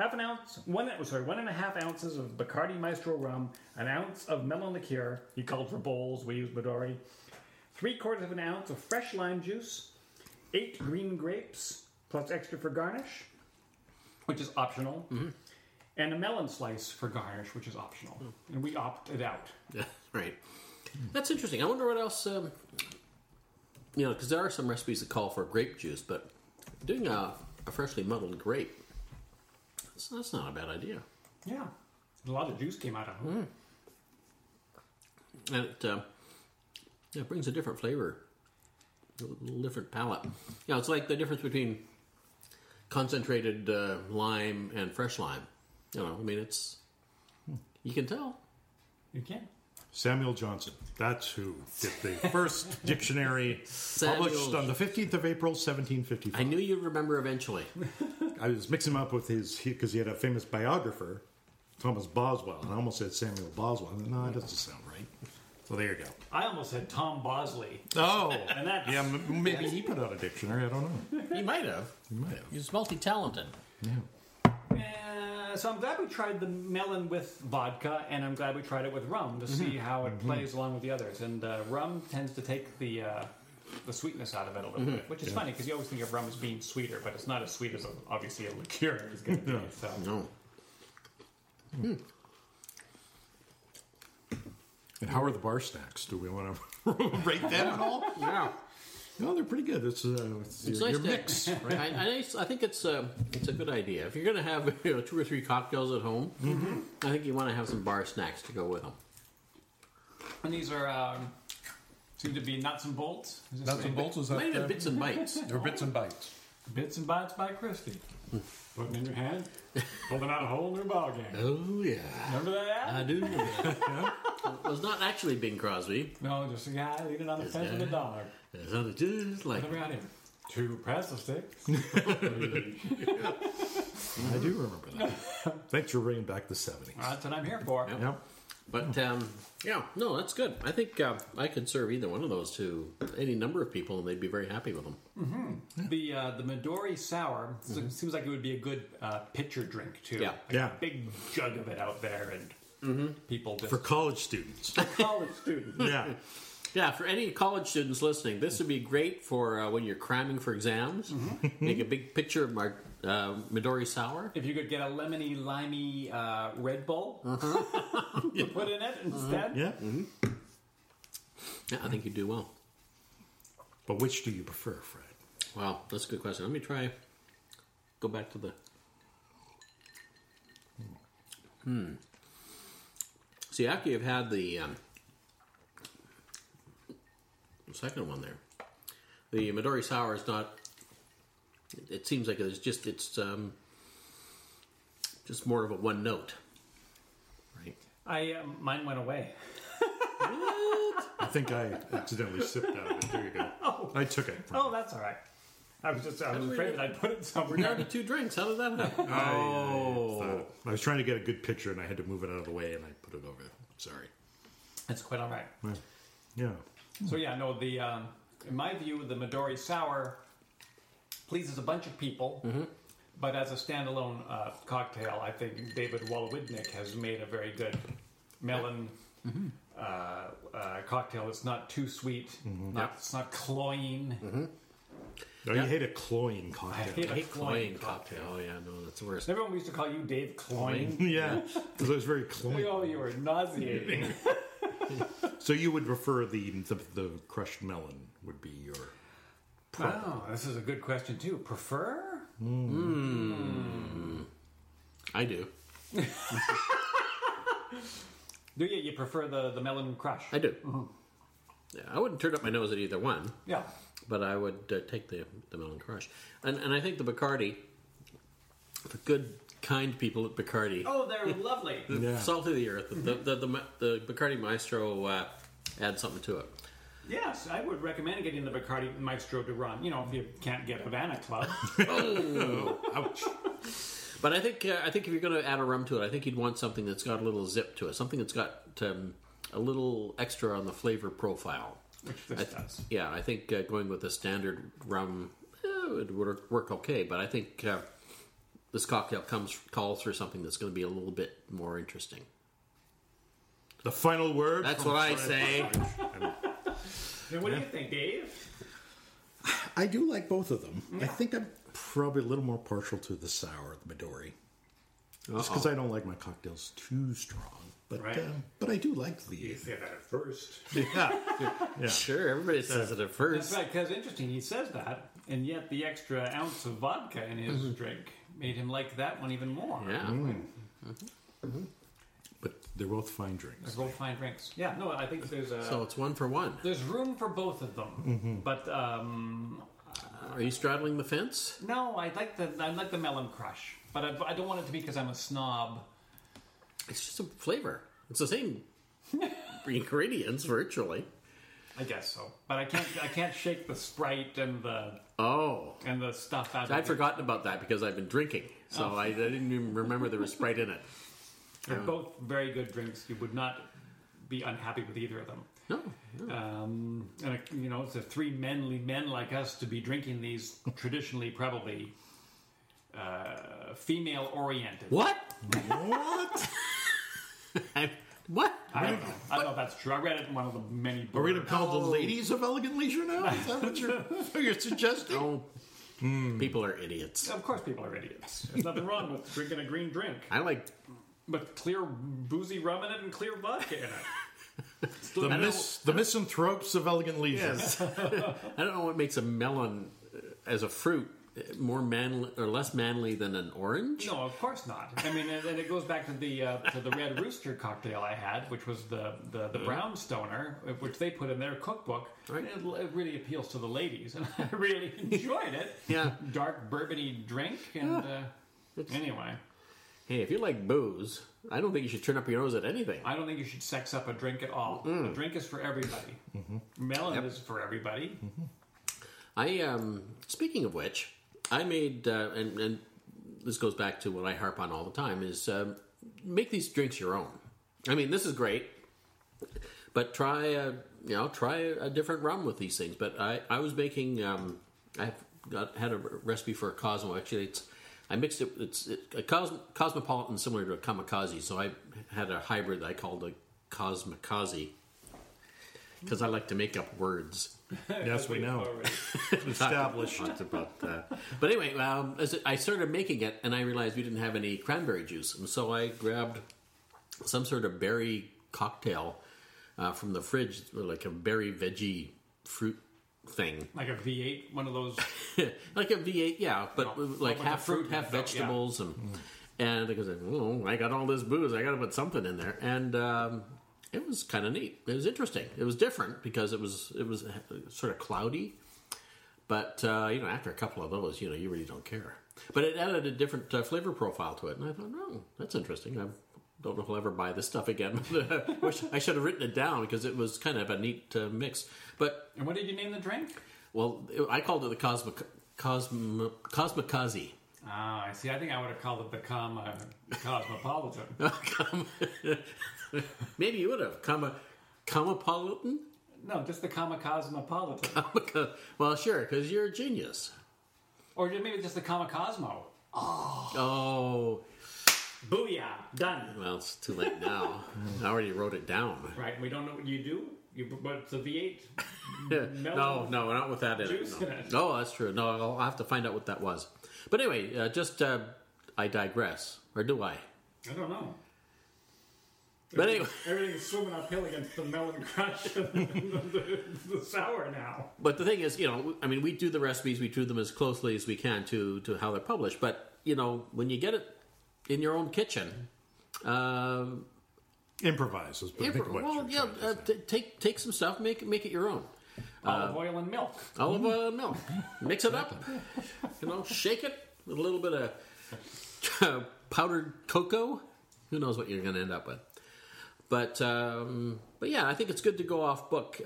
1.5 ounces of Bacardi Maestro rum, an ounce of melon liqueur. He called for bowls. We used Midori. 3/4 ounce of fresh lime juice, 8 green grapes plus extra for garnish, which is optional, and a melon slice for garnish, which is optional. And we opted out. Yeah, right. That's interesting. I wonder what else, because there are some recipes that call for grape juice, but doing a freshly muddled grape, that's not a bad idea. Yeah. A lot of juice came out of it. And it brings a different flavor, a little different palate. It's like the difference between concentrated lime and fresh lime. It's, you can tell. You can. Samuel Johnson. That's who did the first dictionary published on the 15th of April, 1755. I knew you'd remember eventually. I was mixing him up with because he had a famous biographer, Thomas Boswell, and I almost said Samuel Boswell. No, that doesn't sound right. So there you go. I almost said Tom Bosley. Oh, And that's... yeah, maybe he put out a dictionary. I don't know. He might have. He might have. He's multi-talented. Yeah. So I'm glad we tried the melon with vodka, and I'm glad we tried it with rum to see how it plays along with the others. And rum tends to take the sweetness out of it a little bit, which is funny because you always think of rum as being sweeter, but it's not as sweet as obviously a liqueur is going to be. So. No. And how are the bar snacks? Do we want to rate them at all? Yeah. No, they're pretty good. It's It's your nice mix. I think it's a good idea. If you're going to have 2 or 3 cocktails at home, I think you want to have some bar snacks to go with them. And these are seem to be nuts and bolts. Is this Nuts and right? bolts, is Might that? have bits and bites. They're bits and bites. Bits and Bites by Christie. Put them in your hand, holding out a whole new ball game. Oh, yeah. Remember that? I do. It was not actually Bing Crosby. No, just a guy leaning on the fence with a dollar. It sounded just like... What have we got here? 2 pretzel sticks. I do remember that. Thanks for bringing back the 70s. That's what I'm here for. Yep. But, yeah, no, that's good. I think I could serve either one of those to any number of people, and they'd be very happy with them. The Midori Sour seems like it would be a good pitcher drink, too. Yeah. Like Yeah. a big jug of it out there, and people just... For college students. college students. Yeah. Yeah, for any college students listening, this would be great for when you're cramming for exams. Make a big pitcher of Midori Sour. If you could get a lemony, limey Red Bull to put in it instead. Yeah. Yeah, I think you'd do well. But which do you prefer, Fred? Wow, that's a good question. Let me go back to the... See, after you've had the second one there, the Midori Sour is not... It seems like it's just more of a one note, right? Mine went away. I think I accidentally sipped out of it. There you go. I took it. Oh, that's all right. I was afraid that I'd put it somewhere. We're down to 2 drinks. How did that happen? I was trying to get a good picture, and I had to move it out of the way, and I put it over there. Sorry. That's quite all right. Yeah. So yeah, no. In my view, the Midori Sour pleases a bunch of people, but as a standalone cocktail, I think David Wolowidnik has made a very good melon cocktail. It's not too sweet. It's not cloying. No, you hate a cloying cocktail. I hate I hate cloying cocktail. Oh, yeah, no, that's the worst. Everyone used to call you Dave Cloying. Yeah, because it was very cloying. Oh, you were nauseating. So you would prefer the crushed melon would be your... Wow, this is a good question too. Prefer? I do. Do you prefer the melon crush? I do. Yeah, I wouldn't turn up my nose at either one, Yeah. but I would take the melon crush. And I think the Bacardi, the good, kind people at Bacardi, Oh, they're lovely. Yeah. salt of the earth, the Bacardi Maestro add something to it. Yes, I would recommend getting the Bacardi Maestro to run. You know, if you can't get Havana Club. Ouch. But I think if you're going to add a rum to it, I think you'd want something that's got a little zip to it, something that's got a little extra on the flavor profile. Which this does. Yeah, I think going with the standard rum would work okay, but I think this cocktail calls for something that's going to be a little bit more interesting. The final word. That's from what I Fred say. Partridge. And what do you think, Dave? I do like both of them. I think I'm probably a little more partial to the sour, the Midori. Just because I don't like my cocktails too strong. But Right. but I do like the... Say that at first. Yeah. Sure, everybody says it at That's first. right, because interesting, he says that, and yet the extra ounce of vodka in his drink made him like that one even more. Yeah. But they're both fine drinks. They're both fine drinks. Yeah, no, I think there's So it's 1 for 1. there's room for both of them. But Are you straddling the fence? no, I like the melon crush. But I don't want it to be because I'm a snob. It's just a flavor. It's the same ingredients virtually. I guess so, but I can't shake the Sprite and the stuff out. I'd forgotten about that because I've been drinking, so I didn't even remember there was Sprite in it. They're both very good drinks. You would not be unhappy with either of them. No. And it's a three manly men like us to be drinking these traditionally probably female oriented. What? What? What? I don't know if that's true. I read it in one of the many books. Are we going to call the ladies of Elegant Leisure now? Is that what you're suggesting? Oh, people are idiots. Of course, people are idiots. There's nothing wrong with drinking a green drink. I like With clear boozy rum in it and clear vodka in it. The misanthropes of Elegant Leisure. Yes. I don't know what makes a melon as a fruit more manly or less manly than an orange. No, of course not. I mean, and it goes back to the Red Rooster cocktail I had, which was the Brown Stoner, which they put in their cookbook. Right. It really appeals to the ladies, and I really enjoyed it. Yeah. Dark bourbony drink, and anyway. Hey, if you like booze, I don't think you should turn up your nose at anything. I don't think you should sex up a drink at all. A drink is for everybody. Melon is for everybody. I speaking of which, I made and this goes back to what I harp on all the time is make these drinks your own. I mean, this is great, but try a different rum with these things. But I was making had a recipe for a Cosmo. Actually, I mixed it. It's a cosmopolitan similar to a kamikaze. So I had a hybrid that I called a cosmikaze because I like to make up words. Yes, we know. Established. Talked about that. But anyway, as I started making it, and I realized we didn't have any cranberry juice, and so I grabbed some sort of berry cocktail from the fridge, like a berry veggie fruit thing, Like a V8, one of those. like a V8, yeah, but like with half the fruit, fruit half and vegetables, and because I got all this booze, I got to put something in there, and it was kind of neat. It was interesting. It was different because it was sort of cloudy, but after a couple of those, you really don't care. But it added a different flavor profile to it, and I thought, oh, that's interesting. I don't know if I'll ever buy this stuff again. Wish I should have written it down because it was kind of a neat mix. But And what did you name the drink? well, I called it the Cosmikaze. Ah, I see. I think I would have called it the Cosmopolitan. Maybe you would have Cosmopolitan. No, just the Cosmopolitan. Well, sure, because you're a genius. Or maybe just the Cosmo. Oh, Booyah! Done. well, it's too late now. I already wrote it down. Right, we don't know what you do. But it's a V8. No, not with that in it. Juice No. in it. Oh, that's true. No, I'll have to find out what that was. But anyway, I digress. Or do I? I don't know. But anyway. Everything's swimming uphill against the melon crush and the sour now. But the thing is, we do the recipes, we do them as closely as we can to how they're published. But, when you get it in your own kitchen, Improvise. take some stuff, make it your own. Olive oil and milk. Olive oil and milk. Mix it up. Shake it with a little bit of powdered cocoa. Who knows what you're going to end up with. But yeah, I think it's good to go off book.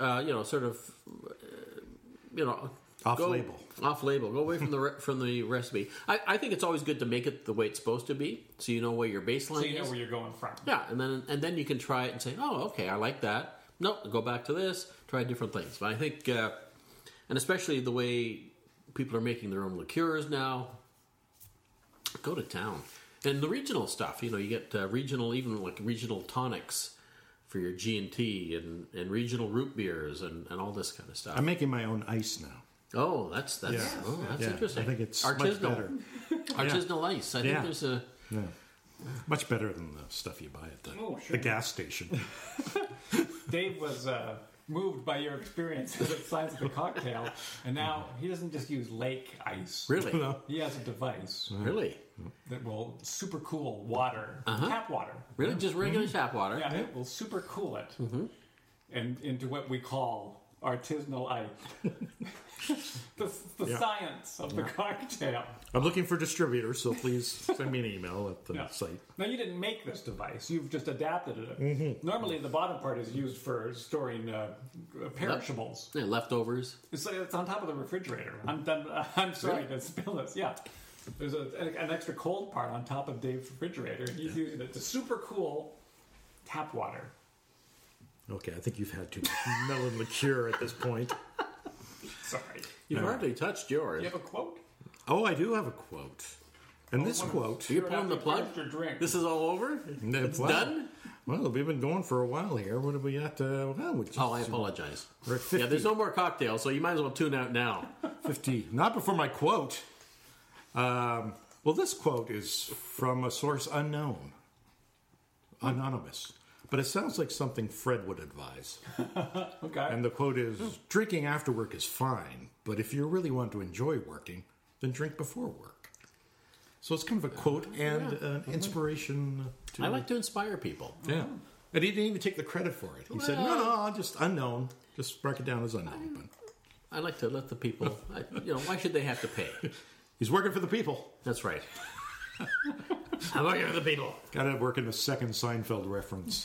Off-label. Off-label. Go away from the recipe. I think it's always good to make it the way it's supposed to be, so you know where your baseline is. So you know where you're going from. Yeah, and then you can try it and say, oh, okay, I like that. Nope, go back to this. Try different things. But I think, and especially the way people are making their own liqueurs now, go to town. And the regional stuff, you get regional, even like regional tonics for your G&T and regional root beers and all this kind of stuff. I'm making my own ice now. Oh, that's interesting. I think it's artisanal, much better. Artisanal ice. I think there's a... Yeah. Much better than the stuff you buy at the gas station. Dave was moved by your experience at Science of the Cocktail, and now he doesn't just use lake ice. Really? No. He has a device Really? that will super cool water, tap water. Really? Just regular tap water? Yeah, it will super cool it and into what we call artisanal Ike. the science of the cocktail. I'm looking for distributors, so please send me an email at the site. Now, you didn't make this device. You've just adapted it. Normally, the bottom part is used for storing perishables. Yeah, leftovers. It's on top of the refrigerator. I'm sorry to spill this. Yeah. There's an extra cold part on top of Dave's refrigerator, and he's using it to super cool tap water. Okay, I think you've had too much melon liqueur at this point. Sorry. You've hardly touched yours. You have a quote? Oh, I do have a quote. And this quote... Are you pulling the plug? This is all over? It's done? Well, we've been going for a while here. What are we at? I apologize. We're at 50. Yeah, there's no more cocktails, so you might as well tune out now. 50. Not before my quote. Well, this quote is from a source unknown. Anonymous. But it sounds like something Fred would advise. Okay. And the quote is, drinking after work is fine, but if you really want to enjoy working, then drink before work. So it's kind of a quote and an inspiration. I like to inspire people. Yeah. And he didn't even take the credit for it. He said, no, just unknown. Just mark it down as unknown. But I like to let the people, why should they have to pay? He's working for the people. That's right. I'm working for the people. Got to work in a second Seinfeld reference.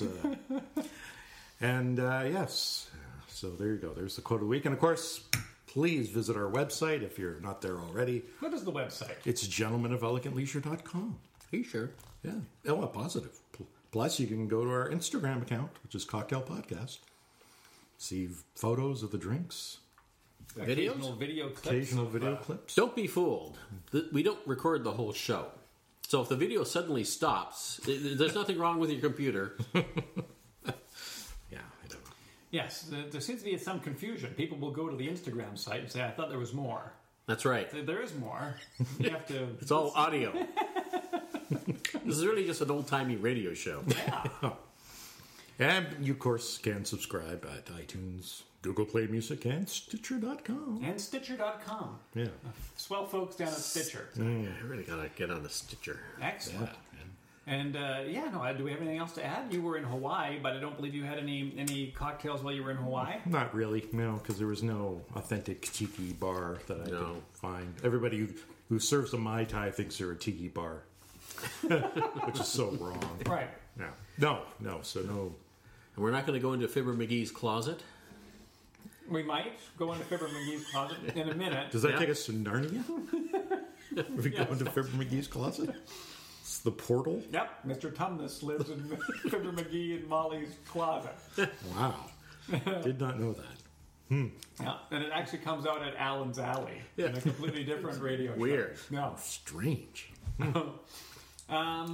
Yes. So there you go. There's the quote of the week. And of course, please visit our website if you're not there already. What is the website? It's gentlemenofelegantleisure.com. Are you sure? Yeah. Oh, positive. Plus, you can go to our Instagram account, which is Cocktail Podcast. See photos of the drinks. Videos? Occasional video clips. Don't be fooled. We don't record the whole show. So if the video suddenly stops, there's nothing wrong with your computer. Yeah, I don't know. Yes, there seems to be some confusion. People will go to the Instagram site and say, I thought there was more. That's right. There is more. You have to... It's all audio. This is really just an old-timey radio show. Yeah. And you, of course, can subscribe at iTunes, Google Play Music, and Stitcher.com. And Stitcher.com. Yeah. Swell folks down at Stitcher. I really got to get on the Stitcher. Excellent. Yeah. And, do we have anything else to add? You were in Hawaii, but I don't believe you had any cocktails while you were in Hawaii. Not really, no, because there was no authentic tiki bar that I could find. Everybody who serves a Mai Tai thinks they're a tiki bar, which is so wrong. Right. Yeah. No, so no. And we're not going to go into Fibber McGee's closet. We might go into Fibber McGee's closet in a minute. Does that take us to Narnia? We go into Fibber McGee's closet? It's the portal? Yep. Mr. Tumnus lives in Fibber McGee and Molly's closet. Wow. Did not know that. Yeah, and it actually comes out at Allen's Alley in a completely different radio show. Weird. No. Strange. I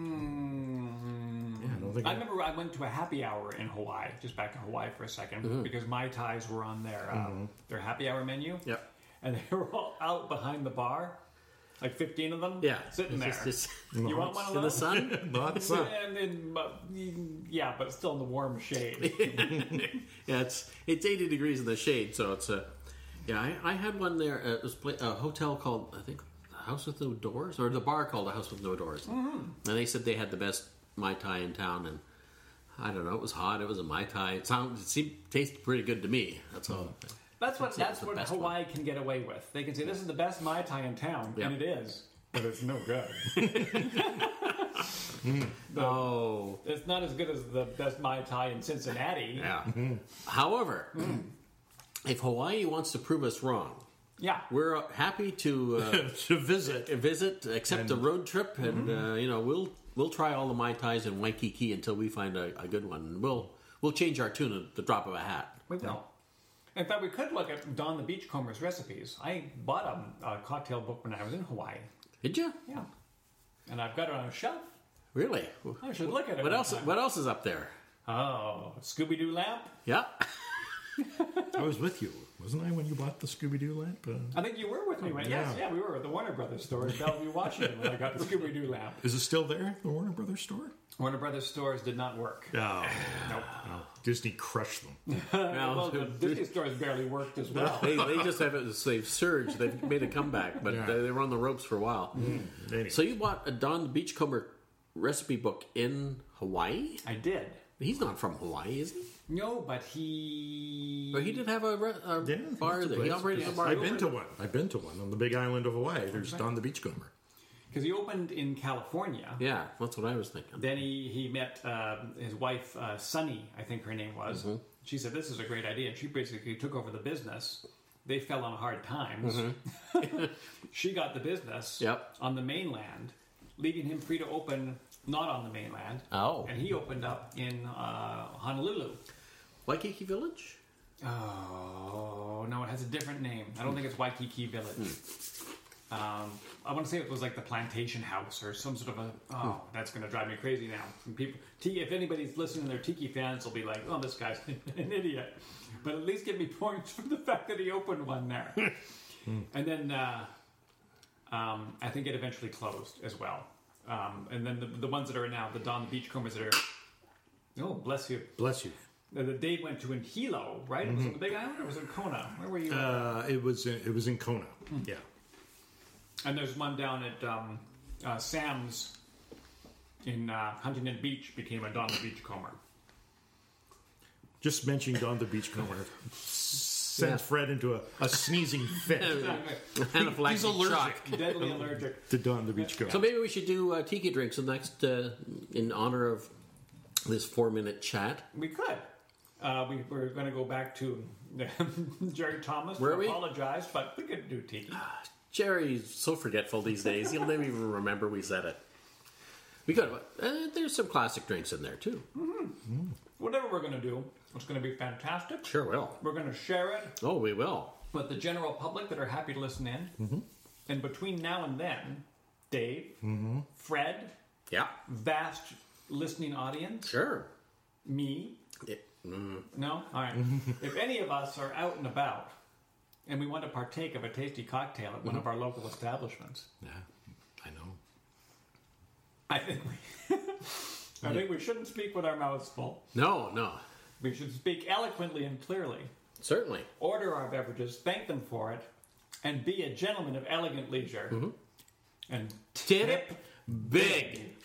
remember I went to a happy hour in Hawaii, just back in Hawaii for a second, because Mai Tais were on their happy hour menu. Yep. And they were all out behind the bar, like 15 of them, sitting there. You want one of those? In the sun? Not the sun. But still in the warm shade. Yeah, it's 80 degrees in the shade, so it's I had one there. It was a hotel called, I think, House with No Doors, or the bar called the House with No Doors. Mm-hmm. And they said they had the best Mai Tai in town, and I don't know, it was hot, it was a Mai Tai. It tasted pretty good to me. That's all. That's what Hawaii can get away with. They can say, this is the best Mai Tai in town, and it is, but it's no good. It's not as good as the best Mai Tai in Cincinnati. Yeah. However, if Hawaii wants to prove us wrong, we're happy to to visit, accept a road trip, and we'll try all the Mai Tais in Waikiki until we find a good one. We'll change our tune at the drop of a hat. We will. In fact, we could look at Don the Beachcomber's recipes. I bought a cocktail book when I was in Hawaii. Did you? Yeah. And I've got it on a shelf. Really? I should look at it. What else? What else is up there? Oh, Scooby-Doo lamp. Yeah. I was with you, wasn't I, when you bought the Scooby-Doo lamp? I think you were with me. Yes, we were at the Warner Brothers store in Bellevue, Washington, when I got the Scooby-Doo lamp. Is it still there, the Warner Brothers store? Warner Brothers stores did not work. Oh. Nope. No. Disney crushed them. Well, the Disney stores barely worked as well. They just they've surged. They've made a comeback, but they were on the ropes for a while. Anyway. So you bought a Don the Beachcomber recipe book in Hawaii? I did. He's not from Hawaii, is he? No, but he... But he did have a bar there. He operated a bar. I've been to one. I've been to one on the Big Island of Hawaii. There's Don the Beachcomber. Because he opened in California. Yeah, that's what I was thinking. Then he met his wife, Sunny, I think her name was. Mm-hmm. She said, this is a great idea. And she basically took over the business. They fell on hard times. She got the business on the mainland, leaving him free to open not on the mainland. Oh. And he opened up in Honolulu. Waikiki Village? Oh, no, it has a different name. I don't think it's Waikiki Village. I want to say it was like the Plantation House or some sort of a... Oh, that's going to drive me crazy now. Some people, if anybody's listening, they're Tiki fans, will be like, oh, this guy's an idiot. But at least give me points for the fact that he opened one there. And then I think it eventually closed as well. And then the ones that are now, the Don the Beachcombers that are... Oh, bless you. Bless you. The Dave went to in Hilo, right? It was in the Big Island or was it in Kona? Where were you? It was in Kona. Yeah. And there's one down at Sam's in Huntington Beach became a Don the Beachcomber. Just mentioning Don the Beachcomber sends Fred into a sneezing fit. He's allergic. Deadly allergic. To Don the Beachcomber. So maybe we should do tiki drinks next in honor of this 4-minute chat. We could. We're going to go back to Jerry Thomas. Were we? Apologize, but we could do tiki. Jerry's so forgetful these days. He'll never even remember we said it. We could. There's some classic drinks in there, too. Whatever we're going to do, it's going to be fantastic. Sure will. We're going to share it Oh, we will. with the general public that are happy to listen in. And between now and then, Dave, Fred, Yeah. vast listening audience, Sure. me. No? All right. If any of us are out and about and we want to partake of a tasty cocktail at one of our local establishments, Yeah, I know. I think we shouldn't speak with our mouths full. No. We should speak eloquently and clearly, Certainly. order our beverages, thank them for it, and be a gentleman of elegant leisure. And Tip big.